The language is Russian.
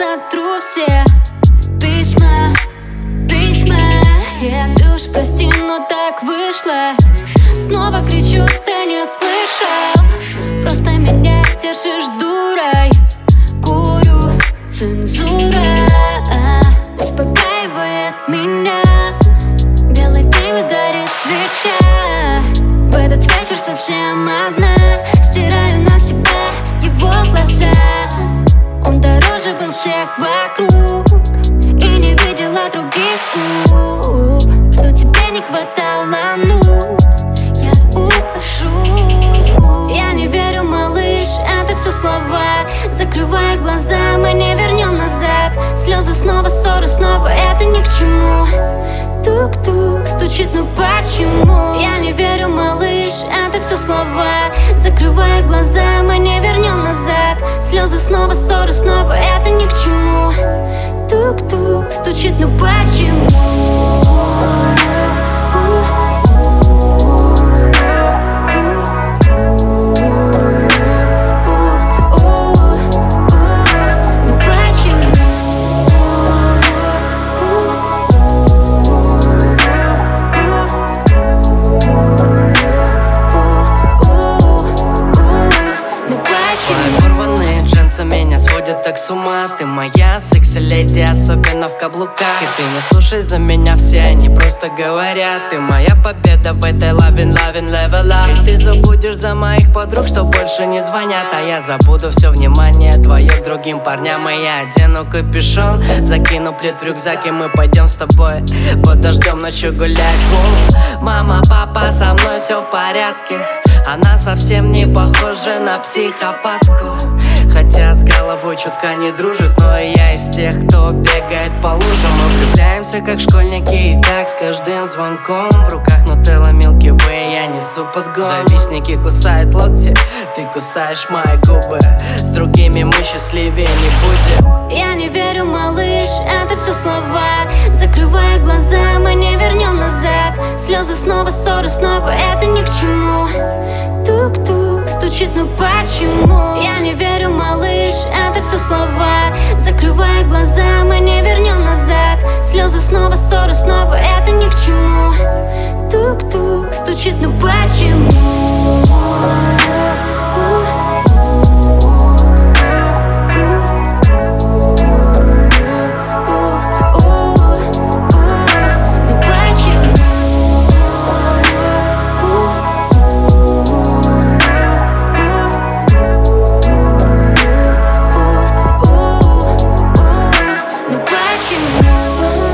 сотру все письма. Ты уж прости, но так вышло. Снова кричу, ты не слышал. Просто меня держишь дурой. Курю, цензура успокаивает меня. Белый дым и горит свеча. В этот вечер совсем одна. Стираю навсегда его глаза. Он дороже был всех вокруг и не видела других губ. Что тебе не хватало, ну я ухожу. Я не верю, малыш, это все слова. Закрывая глаза, мы не вернем назад. Слезы снова, ссоры снова, это ни к чему. Тук-тук стучит, ну почему? Я не верю, малыш, это все слова. Закрывая глаза, мы не вернем назад. Слезы снова, ссоры снова, это ни к чему. Тук-тук стучит, ну почему? Меня сводит так с ума. Ты моя секси-леди, особенно в каблуках. И ты не слушай за меня, все они просто говорят. Ты моя победа в этой lovin' level up. И ты забудешь за моих подруг, что больше не звонят. А я забуду все внимание твое к другим парням. И я одену капюшон, закину плед в рюкзак, и мы пойдем с тобой под дождем ночью гулять. Мама, папа, со мной все в порядке. Она совсем не похожа на психопатку. Хотя с головой чутка не дружит, но я из тех, кто бегает по лужам. Мы влюбляемся как школьники, и так с каждым звонком. В руках Нутелла Milky Way, я несу подгон. Завистники кусают локти, ты кусаешь мои губы. С другими мы счастливее не будем. Я не верю, малыш, это все слова. Закрывая глаза, мы не вернем назад. Слезы снова, ссоры снова, это ни к чему. Тук-тук стучит, ну почему? Я не верю, малыш, это все слова. Закрывая глаза, мы не вернем назад. Слезы снова, ссоры снова, это ни к чему. Тук-тук стучит, ну почему?